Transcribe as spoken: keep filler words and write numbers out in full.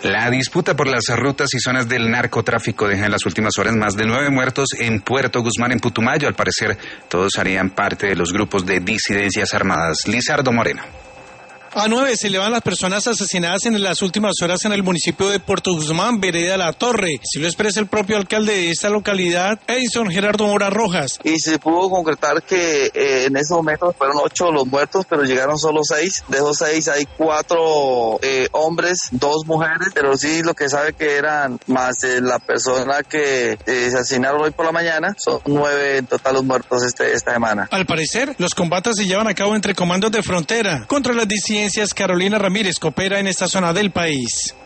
La disputa por las rutas y zonas del narcotráfico deja en las últimas horas más de nueve muertos en Puerto Guzmán, en Putumayo. Al parecer, todos harían parte de los grupos de disidencias armadas. Lizardo Moreno. A nueve se elevan las personas asesinadas en las últimas horas en el municipio de Puerto Guzmán, vereda La Torre. Así lo expresa el propio alcalde de esta localidad, Edison Gerardo Mora Rojas. Y se pudo concretar que eh, en ese momento fueron ocho los muertos, pero llegaron solo seis. De esos seis hay cuatro eh, hombres, dos mujeres, pero sí lo que sabe que eran más eh, la persona que eh, se asesinaron hoy por la mañana. Son nueve en total los muertos este, esta semana. Al parecer, los combates se llevan a cabo entre comandos de frontera contra las disidencias. Carolina Ramírez coopera en esta zona del país.